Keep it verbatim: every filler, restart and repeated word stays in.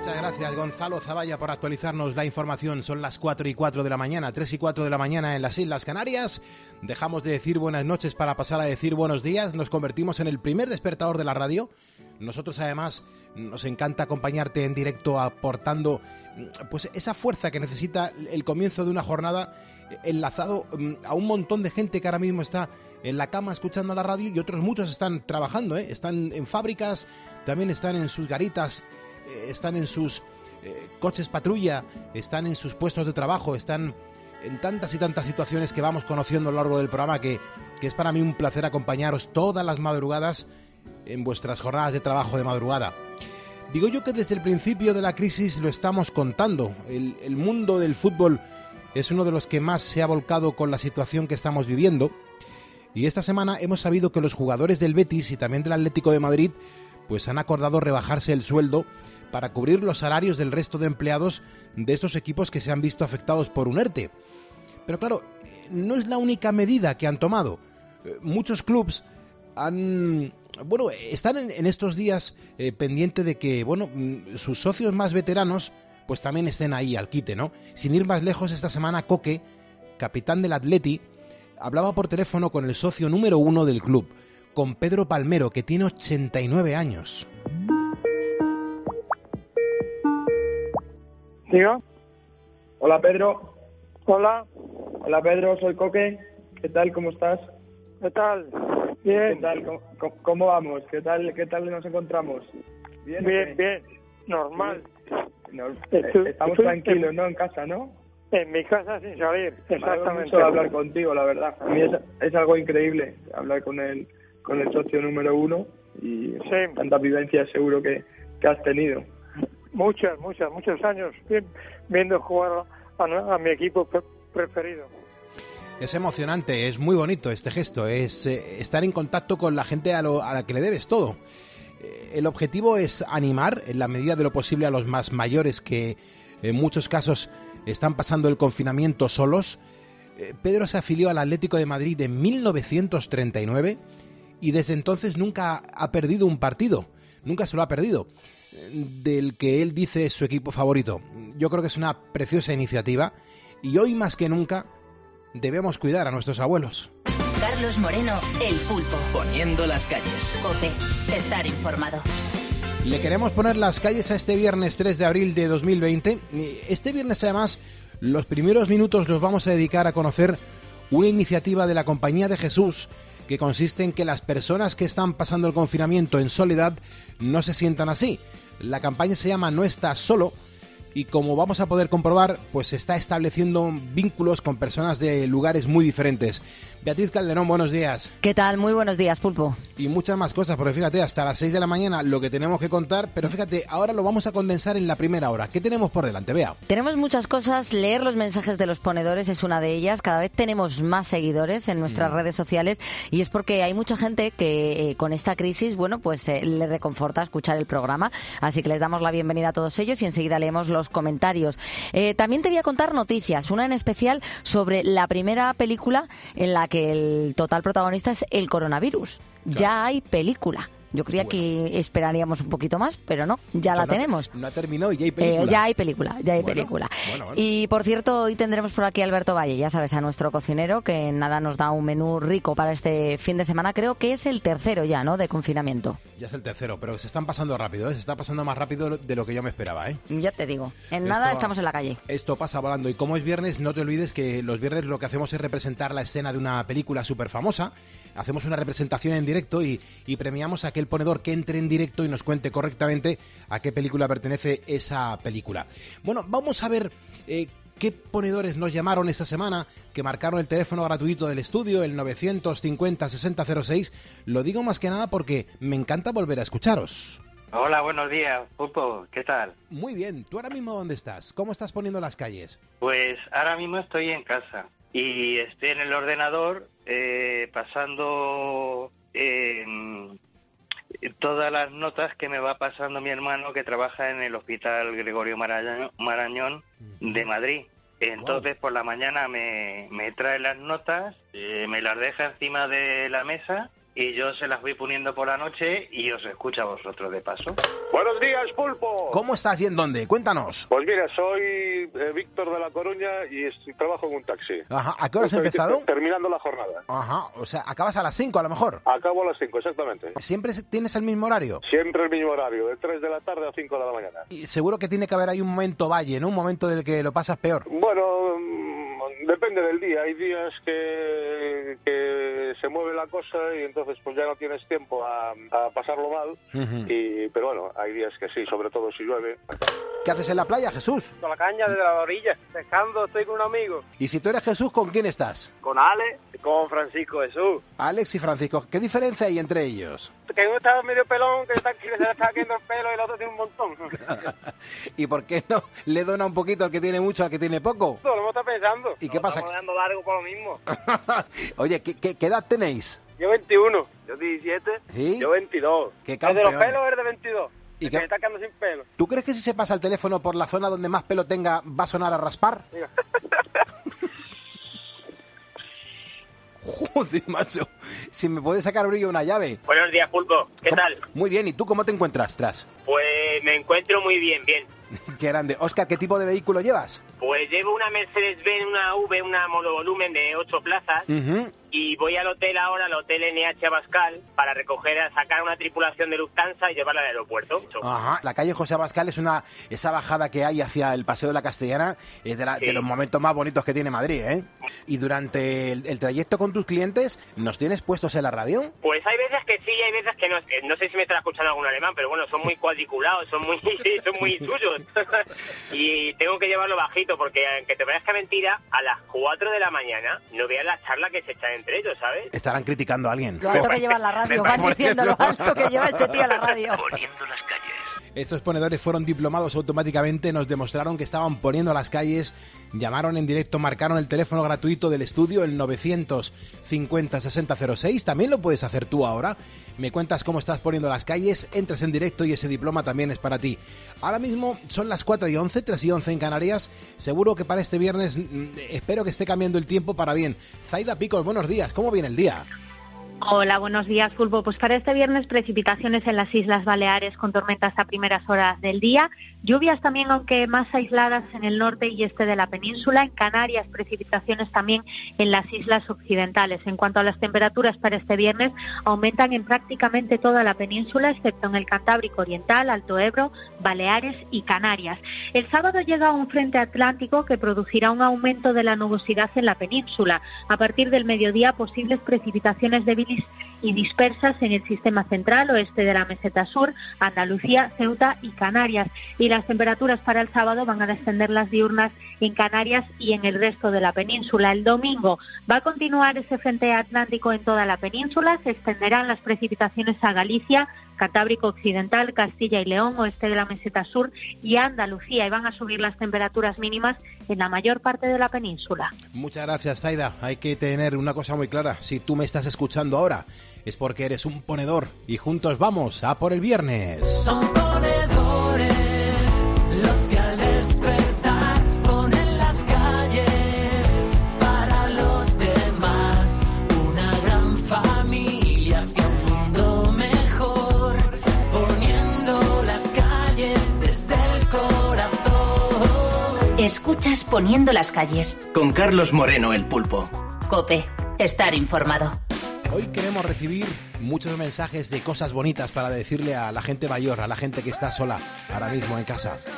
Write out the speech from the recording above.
Muchas gracias, Gonzalo Zavalla, por actualizarnos la información. Son las cuatro y cuatro de la mañana, tres y cuatro de la mañana en las Islas Canarias. Dejamos de decir buenas noches para pasar a decir buenos días. Nos convertimos en el primer despertador de la radio. Nosotros, además, nos encanta acompañarte en directo aportando pues esa fuerza que necesita el comienzo de una jornada, enlazado a un montón de gente que ahora mismo está en la cama escuchando la radio, y otros muchos están trabajando, ¿eh? Están en fábricas, también están en sus garitas, eh, están en sus eh, coches patrulla, están en sus puestos de trabajo, están en tantas y tantas situaciones que vamos conociendo a lo largo del programa, que, que es para mí un placer acompañaros todas las madrugadas en vuestras jornadas de trabajo de madrugada. Digo yo que desde el principio de la crisis lo estamos contando. El, el mundo del fútbol es uno de los que más se ha volcado con la situación que estamos viviendo. Y esta semana hemos sabido que los jugadores del Betis y también del Atlético de Madrid pues han acordado rebajarse el sueldo para cubrir los salarios del resto de empleados de estos equipos que se han visto afectados por un ERTE. Pero claro, no es la única medida que han tomado. Muchos clubs han, bueno, están en, en estos días eh, pendiente de que, bueno, sus socios más veteranos pues también estén ahí al quite, ¿no? Sin ir más lejos, esta semana Coque, capitán del Atleti, hablaba por teléfono con el socio número uno del club, con Pedro Palmero, que tiene ochenta y nueve años. ¿Diga? Hola, Pedro. Hola. Hola, Pedro, soy Coque. ¿Qué tal? ¿Cómo estás? ¿Qué tal? Bien. ¿Qué tal? ¿Cómo, cómo, cómo vamos? ¿Qué tal, ¿Qué tal nos encontramos? Bien, bien, bien. Normal. No, estamos tranquilos, ¿no? En casa, ¿no? En mi casa sin salir, exactamente. Me mucho hablar contigo, la verdad. A mí es, es algo increíble hablar con el con el socio número uno y sí. Tantas vivencias seguro que, que has tenido. Muchas, muchas, muchos años viendo jugar a, a mi equipo pre- preferido. Es emocionante, es muy bonito este gesto, es eh, estar en contacto con la gente a, lo, a la que le debes todo. Eh, el objetivo es animar en la medida de lo posible a los más mayores que en muchos casos están pasando el confinamiento solos. Eh, Pedro se afilió al Atlético de Madrid en mil novecientos treinta y nueve y desde entonces nunca ha perdido un partido, nunca se lo ha perdido, del que él dice es su equipo favorito. Yo creo que es una preciosa iniciativa y hoy más que nunca debemos cuidar a nuestros abuelos. Carlos Moreno, El Pulpo. Poniendo las calles. COPE, estar informado. Le queremos poner las calles a este viernes tres de abril de dos mil veinte. Este viernes, además, los primeros minutos los vamos a dedicar a conocer una iniciativa de la Compañía de Jesús que consiste en que las personas que están pasando el confinamiento en soledad no se sientan así. La campaña se llama No estás solo y, como vamos a poder comprobar, pues está estableciendo vínculos con personas de lugares muy diferentes. Beatriz Calderón, buenos días. ¿Qué tal? Muy buenos días, Pulpo. Y muchas más cosas, porque fíjate, hasta las seis de la mañana lo que tenemos que contar, pero fíjate, ahora lo vamos a condensar en la primera hora. ¿Qué tenemos por delante, Bea? Tenemos muchas cosas, leer los mensajes de los ponedores es una de ellas. Cada vez tenemos más seguidores en nuestras mm. redes sociales y es porque hay mucha gente que eh, con esta crisis, bueno, pues eh, le reconforta escuchar el programa, así que les damos la bienvenida a todos ellos y enseguida leemos los comentarios. Eh, también te voy a contar noticias, una en especial sobre la primera película en la que el total protagonista es el coronavirus. Claro. Ya hay película. Yo creía bueno. que esperaríamos un poquito más, pero no, ya o sea, la no, tenemos. No ha terminado y ya hay película. Eh, ya hay película, ya hay bueno, película. Bueno, bueno. Y por cierto, hoy tendremos por aquí a Alberto Valle, ya sabes, a nuestro cocinero, que nada nos da un menú rico para este fin de semana. Creo que es el tercero ya, ¿no?, de confinamiento. Ya es el tercero, pero se están pasando rápido, ¿eh? Se está pasando más rápido de lo que yo me esperaba, ¿eh? Ya te digo, en esto, nada estamos en la calle. Esto pasa volando. Y como es viernes, no te olvides que los viernes lo que hacemos es representar la escena de una película súper famosa. Hacemos una representación en directo y, y premiamos a aquel ponedor que entre en directo y nos cuente correctamente a qué película pertenece esa película. Bueno, vamos a ver eh, qué ponedores nos llamaron esta semana, que marcaron el teléfono gratuito del estudio, el novecientos cincuenta sesenta cero seis. Lo digo más que nada porque me encanta volver a escucharos. Hola, buenos días, Pulpo, ¿qué tal? Muy bien, ¿tú ahora mismo dónde estás? ¿Cómo estás poniendo las calles? Pues ahora mismo estoy en casa y estoy en el ordenador eh, pasando eh, todas las notas que me va pasando mi hermano, que trabaja en el Hospital Gregorio Marañón, Marañón de Madrid. Entonces wow. por la mañana me, me trae las notas, eh, me las deja encima de la mesa y yo se las voy poniendo por la noche y os escucho a vosotros de paso. Buenos días, Pulpo. ¿Cómo estás y en dónde? Cuéntanos. Pues mira, soy eh, Víctor de La Coruña y estoy, trabajo en un taxi. Ajá, ¿a qué hora has empezado? Terminando la jornada. Ajá, o sea, acabas a las cinco a lo mejor. Acabo a las cinco, exactamente. ¿Siempre tienes el mismo horario? Siempre el mismo horario, de tres de la tarde a cinco de la mañana. Y seguro que tiene que haber ahí un momento valle, ¿no? Un momento del que lo pasas peor. Bueno, depende del día. Hay días que, que se mueve la cosa y entonces pues ya no tienes tiempo a, a pasarlo mal. Uh-huh. Y, pero bueno, hay días que sí, sobre todo si llueve. ¿Qué haces en la playa, Jesús? Con la caña desde la orilla, pescando, estoy con un amigo. ¿Y si tú eres Jesús, con quién estás? Con Alex y con Francisco Jesús. Alex y Francisco, ¿qué diferencia hay entre ellos? Que uno está medio pelón, que, está, que se le está cayendo el pelo y el otro tiene un montón. ¿Y por qué no le dona un poquito al que tiene mucho al que tiene poco? Lo hemos estado pensando. ¿Y qué pasa? Estamos dando largo por lo mismo. Oye, ¿qué, qué, ¿qué edad tenéis? Yo veintiuno, yo diecisiete, ¿Sí? yo veintidós. ¿Qué el de los pelos es de veintidós. ¿Y el qué? que está quedando sin pelo. ¿Tú crees que si se pasa el teléfono por la zona donde más pelo tenga va a sonar a raspar? Mira. Joder, macho. Si me puedes sacar brillo una llave. Buenos días, Pulpo. ¿Qué ¿Cómo? tal? Muy bien. ¿Y tú cómo te encuentras, Tras? Pues me encuentro muy bien, bien. Qué grande. Oscar, ¿qué tipo de vehículo llevas? Pues llevo una Mercedes-Benz, una V, una monovolumen de ocho plazas. Uh-huh. Y voy al hotel ahora, al hotel N H Abascal, para recoger, a sacar una tripulación de Lufthansa y llevarla al aeropuerto. Ajá. La calle José Abascal es una esa bajada que hay hacia el Paseo de la Castellana, es de, la, sí. de los momentos más bonitos que tiene Madrid, ¿eh? Y durante el, el trayecto con tus clientes, ¿nos tienes puestos en la radio? Pues hay veces que sí, hay veces que no. No sé si me estará escuchando algún alemán, pero bueno, son muy cuadriculados, son muy son muy suyos. Y tengo que llevarlo bajito, porque aunque te parezca mentira, a las cuatro de la mañana no veas la charla que se echa entre ellos, ¿sabes? Estarán criticando a alguien. Lo alto que lleva la radio, van diciendo lo alto que lleva este tío a la radio. Poniendo las calles. Estos ponedores fueron diplomados automáticamente, nos demostraron que estaban poniendo las calles, llamaron en directo, marcaron el teléfono gratuito del estudio, el novecientos cincuenta sesenta cero seis, también lo puedes hacer tú ahora. Me cuentas cómo estás poniendo las calles, entras en directo y ese diploma también es para ti. Ahora mismo son las cuatro y once, tres y once en Canarias. Seguro que para este viernes espero que esté cambiando el tiempo para bien. Zaida Picos, buenos días, ¿cómo viene el día? Hola, buenos días, Pulpo. Pues para este viernes precipitaciones en las Islas Baleares con tormentas a primeras horas del día, lluvias también, aunque más aisladas en el norte y este de la península. En Canarias, precipitaciones también en las islas occidentales. En cuanto a las temperaturas para este viernes, aumentan en prácticamente toda la península, excepto en el Cantábrico Oriental, Alto Ebro, Baleares y Canarias. El sábado llega un frente atlántico que producirá un aumento de la nubosidad en la península. A partir del mediodía, posibles precipitaciones débiles y dispersas en el sistema central, oeste de la meseta sur, Andalucía, Ceuta y Canarias. Y las temperaturas para el sábado van a descender las diurnas en Canarias y en el resto de la península. El domingo va a continuar ese frente atlántico en toda la península, se extenderán las precipitaciones a Galicia, Cantábrico Occidental, Castilla y León, oeste de la meseta sur y Andalucía, y van a subir las temperaturas mínimas en la mayor parte de la península. Muchas gracias, Zaida. Hay que tener una cosa muy clara. Si tú me estás escuchando ahora, es porque eres un ponedor y juntos vamos a por el viernes. Son ponedores los que al despertar ponen las calles para los demás. Una gran familia hacia un mundo mejor, poniendo las calles desde el corazón. Escuchas Poniendo las calles con Carlos Moreno, el Pulpo. COPE, estar informado. Hoy queremos recibir muchos mensajes de cosas bonitas para decirle a la gente mayor, a la gente que está sola ahora mismo en casa.